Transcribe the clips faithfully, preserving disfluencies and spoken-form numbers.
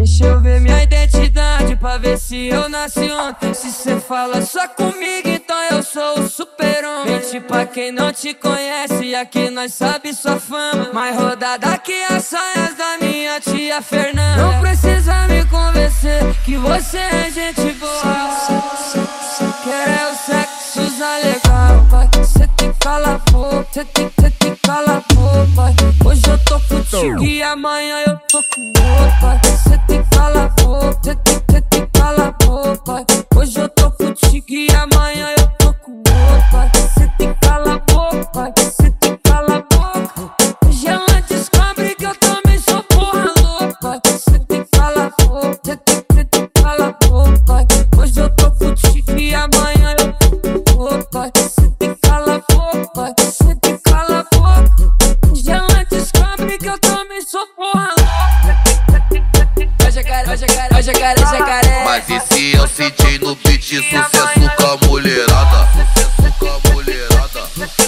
Deixa eu ver minha identidade pra ver se eu nasci ontem. Se cê fala só comigo, então eu sou o super-homem. Mente pra quem não te conhece, aqui nós sabe sua fama. Mais rodada que as saias da minha tia Fernanda. Não precisa me convencer que você é gente boa. Quer é o sexo, usar legal, pai. Cê tem que calar a boca, cê tem, cê tem que calar a boca, pai. Hoje eu tô contigo e amanhã eu tô com outro, pai. Cê tem que calar a boca, cê tem, cê tem que calar a boca, pai. Hoje eu tô contigo e amanhã eu tô com outro, pai. Cê tem que calar a boca, pai. Cê tem que calar a boca. Hoje ela descobre que eu também sou porra louca, pai. Cê tem que calar a boca, cê tem, cê tem que calar a boca, pai. Hoje eu tô contigo e amanhã eu tô com outro, pai. Cê tem que calar a boca, pai. Cê tem que calar a boca. Hoje ela descobre que eu também sou porra louca. Vai jacaré, vai jacaré, vai jacaré, jacaré. Mas e se eu sentir no beat sucesso com a mulherada? Sucesso com a mulherada.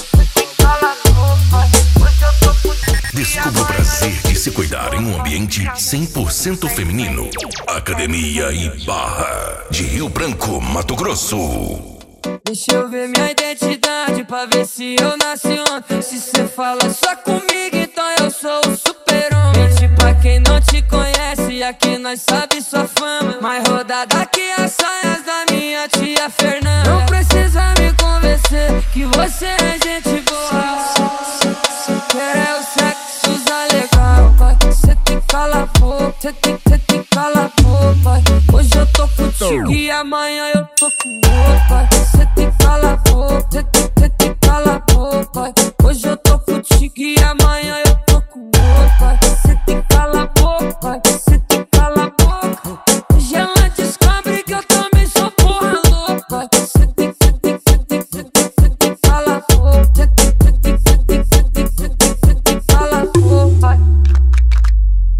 Descubra o prazer de se cuidar em um ambiente cem por cento feminino. Academia e Barra de Rio Branco, Mato Grosso. Deixa eu ver minha identidade pra ver se eu nasci ontem. Se cê fala só comigo, então eu sou o super-homem. Mente pra quem não te conhece, aqui nós sabe sua fama. Mais rodada que as saias da minha tia Fernanda. Não precisa me convencer que você é gente boa. Quer é o sexo, usar legal, pai. Cê tem que calar a boca, cê tem, cê tem que calar a boca, pai. Hoje eu tô contigo e amanhã eu tô com